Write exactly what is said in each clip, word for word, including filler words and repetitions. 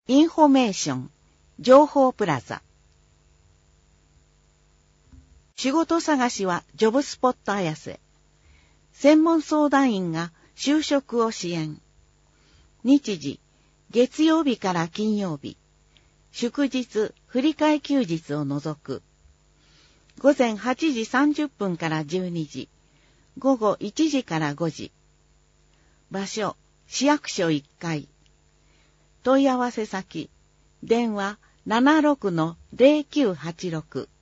インフォメーション、情報プラザ。仕事探しはジョブスポット綾瀬。専門相談員が就職を支援。日時、月曜日から金曜日。祝日、振り替え休日を除く。午前はちじさんじゅっぷんからじゅうにじ。午後いちじからごじ。場所、市役所いっかい。問い合わせ先、電話 ななろくのゼロきゅうはちろく。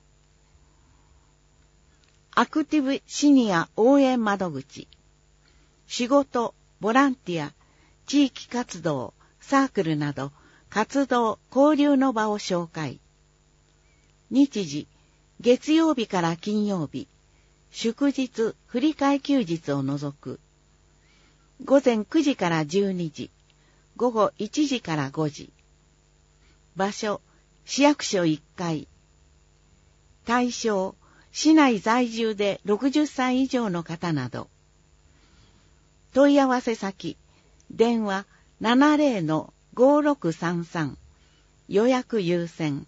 アクティブシニア応援窓口。仕事、ボランティア、地域活動、サークルなど、活動、交流の場を紹介。日時、月曜日から金曜日。祝日、振り替え休日を除く。午前くじからじゅうにじ。午後いちじからごじ。場所、市役所いっかい。対象、市内在住でろくじゅっさい以上の方など。問い合わせ先、電話 ななゼロのごろくさんさん。予約優先。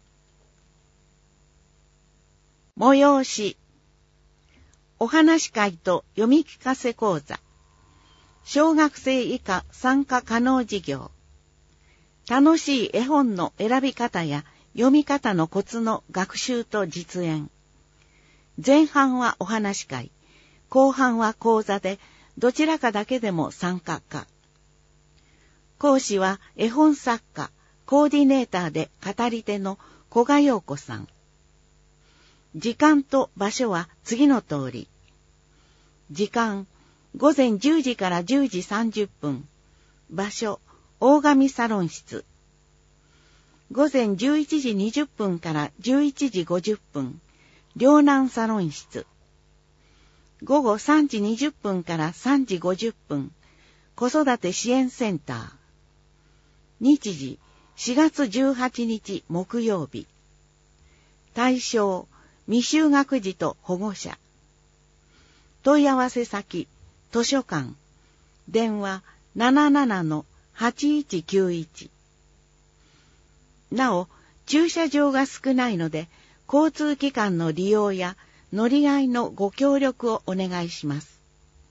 催し。お話会と読み聞かせ講座。小学生以下参加可能事業。楽しい絵本の選び方や読み方のコツの学習と実演。前半はお話会、後半は講座で、どちらかだけでも参加可。講師は絵本作家、コーディネーターで語り手の古賀陽子さん。時間と場所は次の通り。時間、午前じゅうじからじゅうじさんじゅっぷん。場所、大神サロン室。午前じゅういちじにじゅっぷんからじゅういちじごじゅっぷん。両南サロン室。午後さんじにじゅっぷんからさんじごじゅっぷん。子育て支援センター。日時、しがつじゅうはちにち木曜日。対象、未就学児と保護者。問い合わせ先、図書館。電話 ななななのはちいちきゅういち。なお、駐車場が少ないので、交通機関の利用や乗り合いのご協力をお願いします。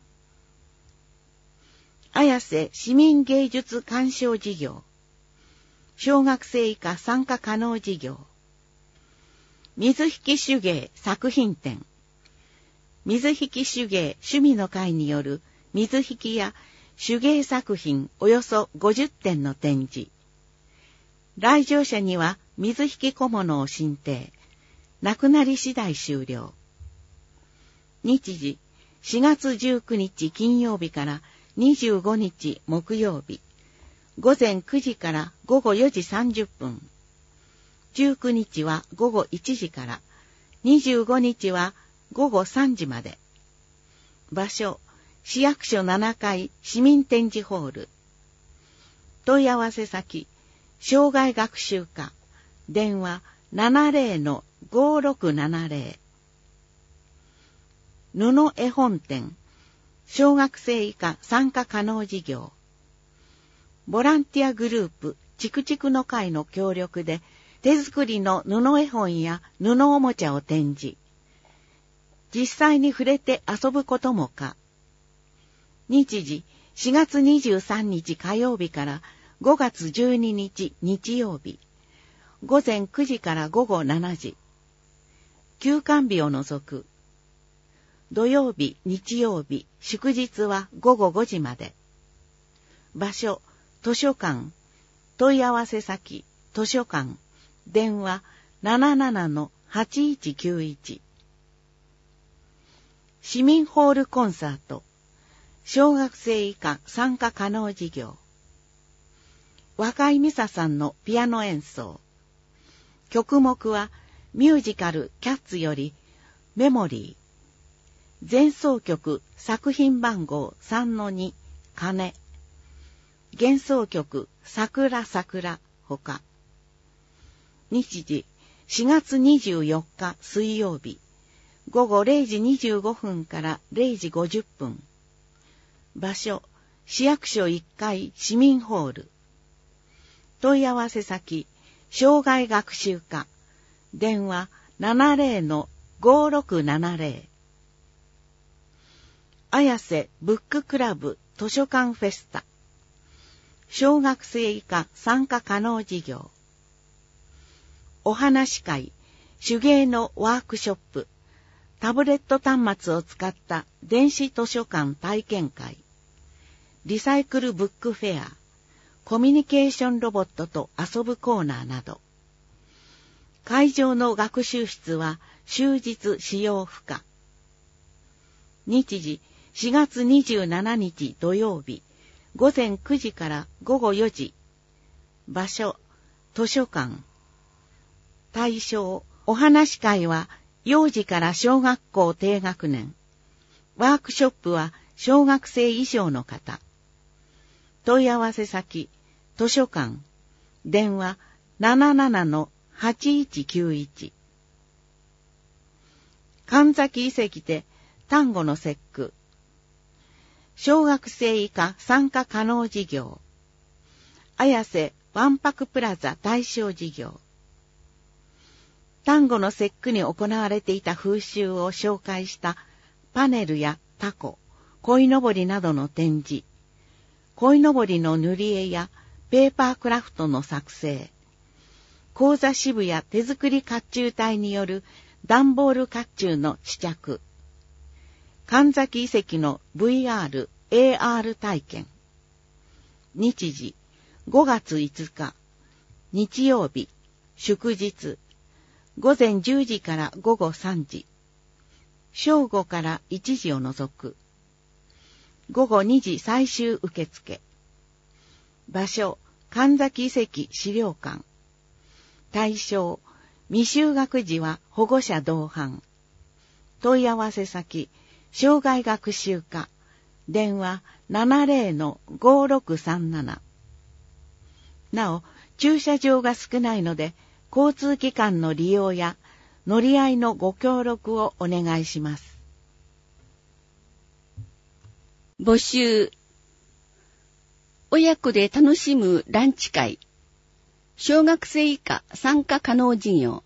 綾瀬市民芸術鑑賞事業。小学生以下参加可能事業。水引手芸作品展。水引手芸趣味の会による水引や手芸作品およそごじゅってんの展示。来場者には水引小物を進呈。なくなり次第終了。日時、しがつじゅうくにち金曜日からにじゅうごにち木曜日。午前くじから午後よじさんじゅっぷん。じゅうくにちは午後いちじから、にじゅうごにちは午後さんじまで。場所、市役所ななかい市民展示ホール。問い合わせ先、障害学習課。電話 ななゼロのごろくななゼロ。布絵本展。小学生以下参加可能事業。ボランティアグループ、チクチクの会の協力で、手作りの布絵本や布おもちゃを展示。実際に触れて遊ぶことも可。日時、しがつにじゅうさんにち火曜日からごがつじゅうににち日曜日。午前くじから午後しちじ。休館日を除く。土曜日、日曜日、祝日は午後ごじまで。場所、図書館。問い合わせ先、図書館。電話 ななななのはちいちきゅういち。市民ホールコンサート。小学生以下参加可能事業。若井美沙さんのピアノ演奏。曲目はミュージカルキャッツよりメモリー。前奏曲作品番号 さんのに 鐘。幻想曲桜桜ほか。日時しがつにじゅうよっか水曜日。午後れいじにじゅうごふんかられいじごじゅっぷん。場所、市役所いっかい市民ホール。 問い合わせ先、障害学習課、電話 ななゼロのごろくななゼロ。綾瀬ブッククラブ図書館フェスタ。小学生以下参加可能事業。お話会、手芸のワークショップ、タブレット端末を使った電子図書館体験会、リサイクルブックフェア、コミュニケーションロボットと遊ぶコーナーなど。会場の学習室は終日使用不可。日時しがつにじゅうしちにち土曜日、ごぜんくじからごごよじ。場所、図書館。対象、お話会は幼児から小学校低学年。ワークショップは小学生以上の方。問い合わせ先、図書館。電話 ななななのはちいちきゅういち。神崎遺跡で端午の節句。小学生以下参加可能事業。綾瀬わんぱくプラザ対象事業。端午の節句に行われていた風習を紹介したパネルやタコ、鯉のぼりなどの展示。鯉のぼりの塗り絵やペーパークラフトの作成。講座支部や手作り甲冑隊による段ボール甲冑の試着。神崎遺跡の ブイアール、エーアール 体験。日時、ごがついつか、日曜日、祝日、ごぜんじゅうじからごごさんじ、正午からいちじを除く、ごごにじ最終受付。場所、神崎遺跡資料館。対象、未就学児は保護者同伴。問い合わせ先、障害学習課。電話 ななゼロのごろくさんなな。なお、駐車場が少ないので、交通機関の利用や乗り合いのご協力をお願いします。 募集。親子で楽しむランチ会。小学生以下参加可能事業。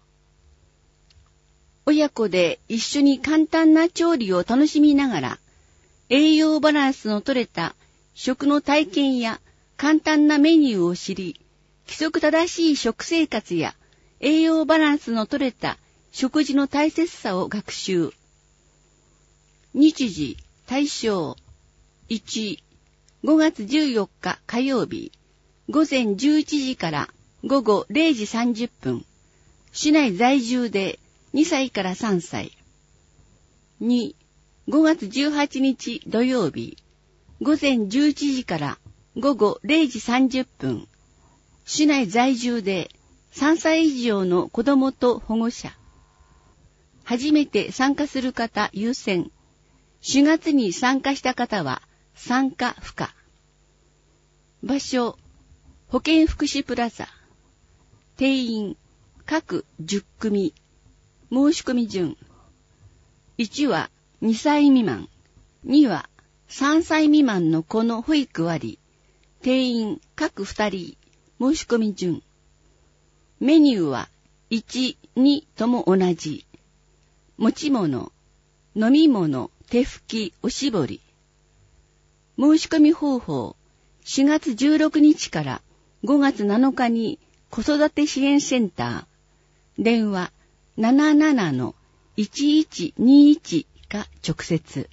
親子で一緒に簡単な調理を楽しみながら、栄養バランスの取れた食の体験や簡単なメニューを知り、規則正しい食生活や栄養バランスの取れた食事の大切さを学習。日時、対象。いち、ごがつじゅうよっか火曜日、ごぜんじゅういちじからごごれいじさんじゅっぷん。市内在住でにさいからさんさい。に、ごがつじゅうはちにち土曜日、ごぜんじゅういちじからごごれいじさんじゅっぷん。市内在住でさんさい以上の子供と保護者。初めて参加する方優先。しがつに参加した方は参加不可。場所、保健福祉プラザ。定員、各じゅっくみ。申し込み順。いちはにさい未満。にはさんさい未満の子の保育割。定員、各ふたり。申し込み順。メニューはいち、にとも同じ。持ち物、飲み物、手拭き、おしぼり。申し込み方法、しがつじゅうろくにちからごがつなのかに子育て支援センター。電話 ななななのいちいちにいち か直接。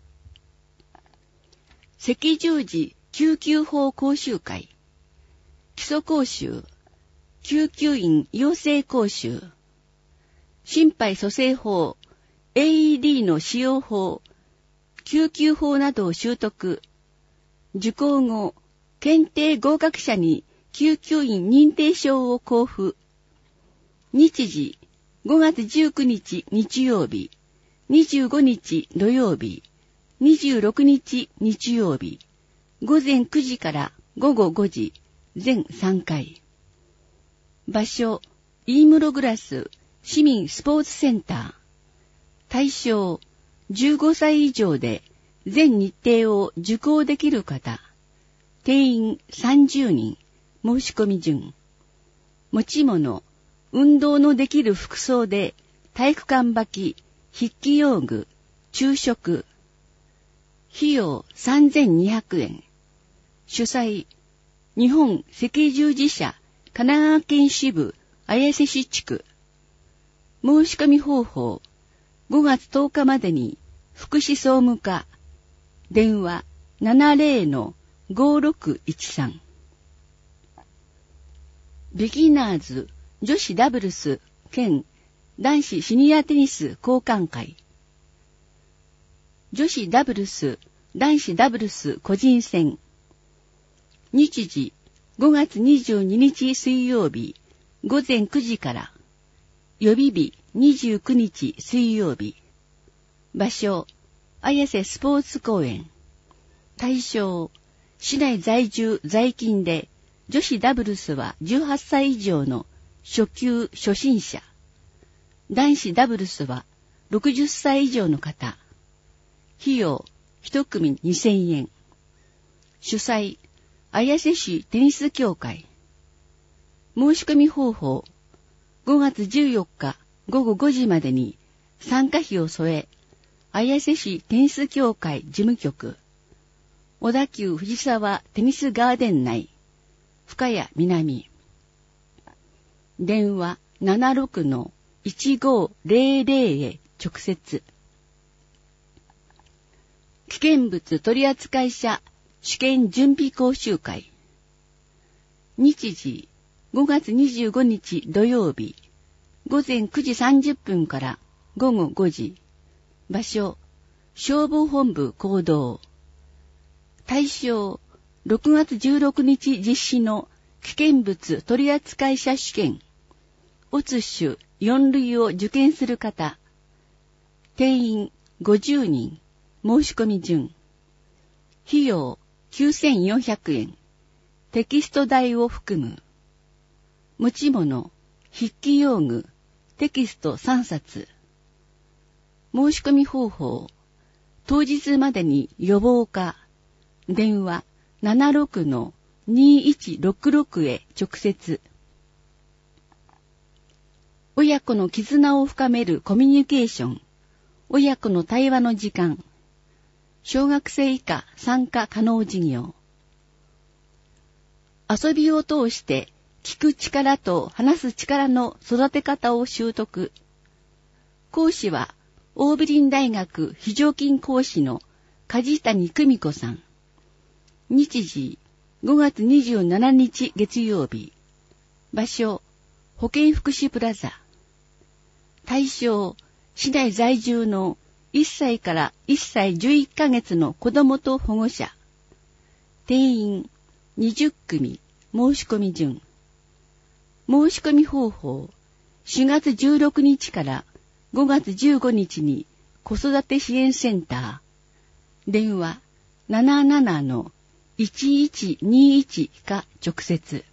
赤十字救急法講習会。基礎講習。救急員養成講習。心肺蘇生法、エーイーディー の使用法、救急法などを習得。受講後、検定合格者に救急員認定証を交付。日時、ごがつじゅうくにち日曜日、にじゅうごにち土曜日、にじゅうろくにち日曜日、ごぜんくじからごごごじ、全さんかい。場所、飯室グラス市民スポーツセンター。対象、じゅうごさい以上で全日程を受講できる方。定員さんじゅうにん。 申し込み順。持ち物、運動のできる服装で、体育館履き、筆記用具、昼食。費用さんぜんにひゃくえん。主催、日本赤十字社神奈川県支部綾瀬市地区。申し込み方法、ごがつとおかまでに福祉総務課、電話 ななぜろのごろくいちさん。ビギナーズ女子ダブルス兼男子シニアテニス交換会。女子ダブルス、男子ダブルス個人戦。日時ごがつにじゅうににち水曜日ごぜんくじから。予備日にじゅうくにち水曜日。場所、綾瀬スポーツ公園。対象、市内在住在勤で、女子ダブルスはじゅうはっさい以上の初級初心者。男子ダブルスはろくじゅっさい以上の方。費用、一組にせんえん。主催、綾瀬市テニス協会。申し込み方法、ごがつじゅうよっかごごごじまでに参加費を添え、綾瀬市テニス協会事務局、小田急藤沢テニスガーデン内、深谷南。電話 ななろくのいちごぜろぜろ へ直接。危険物取扱者試験準備講習会。日時ごがつにじゅうごにち土曜日ごぜんくじさんじゅっぷんからごごごじ。場所、消防本部講堂。対象、ろくがつじゅうろくにち実施の危険物取扱者試験、オツ種よん類を受験する方。定員ごじゅうにん、申し込み順。費用きゅうせんよんひゃくえん、テキスト代を含む。持ち物、筆記用具、テキストさんさつ。申し込み方法、当日までに予防課、電話 ななろくのにいちろくろく へ直接。親子の絆を深めるコミュニケーション、親子の対話の時間、小学生以下参加可能事業。遊びを通して聞く力と話す力の育て方を習得。講師は、桜美林大学非常勤講師の梶谷久美子さん。日時、ごがつにじゅうしちにち月曜日。場所、保健福祉プラザ。対象、市内在住のいっさいからいっさいじゅういっかげつの子どもと保護者。定員にじゅっくみ、申し込み順。申し込み方法、しがつじゅうろくにちからごがつじゅうごにちに子育て支援センター。電話 ななななのいちいちにいち か直接。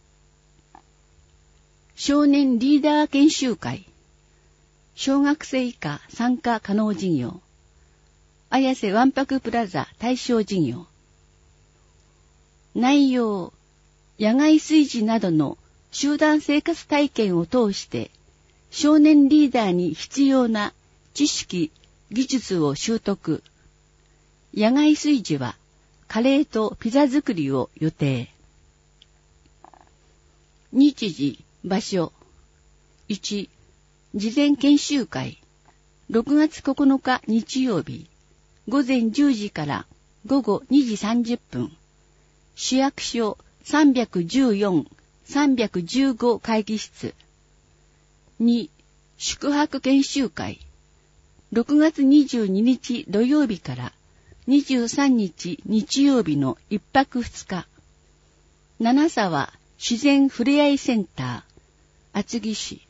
少年リーダー研修会。小学生以下参加可能事業。綾瀬わんぱくプラザ対象事業。内容、野外炊事などの集団生活体験を通して、少年リーダーに必要な知識、技術を習得。野外炊事は、カレーとピザ作りを予定。日時、場所。いち、事前研修会。ろくがつここのか日曜日。ごぜんじゅうじからごごにじさんじゅっぷん。市役所さんびゃくじゅうよん、さんびゃくじゅうご会議室。に、宿泊研修会。ろくがつにじゅうににち土曜日からにじゅうさんにち日曜日のいっぱくふつか。七沢自然ふれあいセンター、厚木市。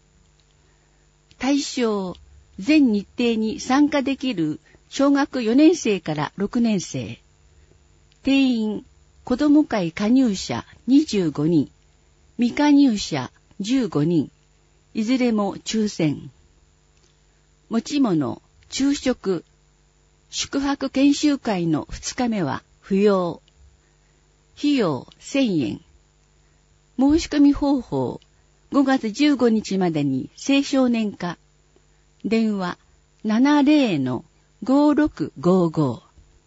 対象、全日程に参加できる小学よねんせいからろくねんせい。定員、子ども会加入者にじゅうごにん、未加入者じゅうごにん、いずれも抽選。持ち物、昼食、宿泊研修会のふつかめは不要。費用せんえん。 申し込み方法、ごがつじゅうごにちまでに青少年課。電話 ななぜろのごろくごご。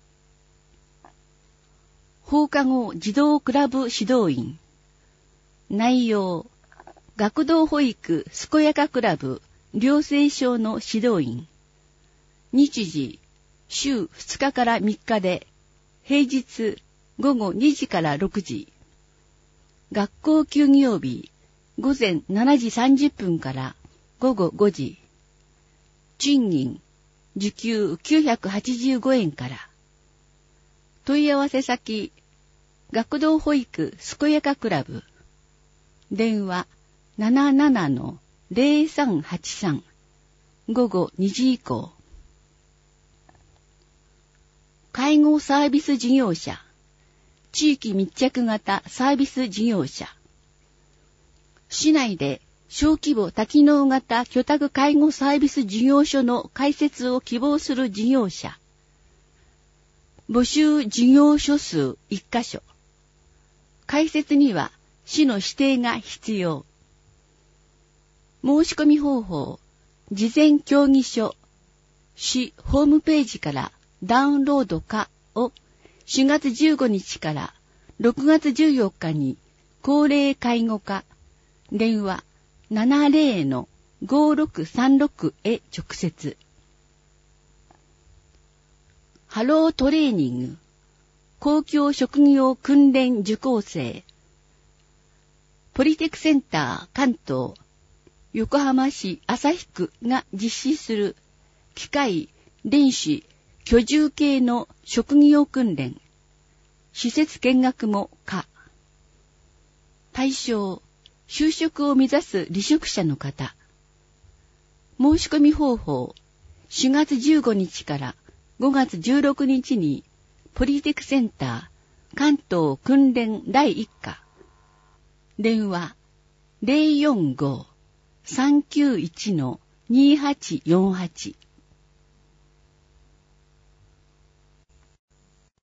放課後児童クラブ指導員。内容、学童保育健やかクラブ寮生小の指導員。日時、週ふつかからみっかで、平日ごごにじからろくじ。学校休業日、ごぜんしちじさんじゅっぷんからごごごじ。賃金、時給きゅうひゃくはちじゅうごえんから。問い合わせ先、学童保育健やかクラブ。電話 ななななのぜろさんはちさん。ごごにじ以降。介護サービス事業者。地域密着型サービス事業者。市内で小規模多機能型居宅介護サービス事業所の開設を希望する事業者。募集事業所数いっかしょ。開設には市の指定が必要。申し込み方法、事前協議書、市ホームページからダウンロード可をしがつじゅうごにちからろくがつじゅうよっかに高齢介護課、電話 ななぜろのごろくさんろく へ直接。ハロートレーニング、公共職業訓練受講生。ポリテクセンター関東、横浜市旭区が実施する機械、電子、居住系の職業訓練。施設見学も可。対象、就職を目指す離職者の方。申し込み方法、しがつじゅうごにちからごがつじゅうろくにちにポリテクセンター関東訓練だいいっか。電話 ぜろよんご さんきゅういち にはちよんはち。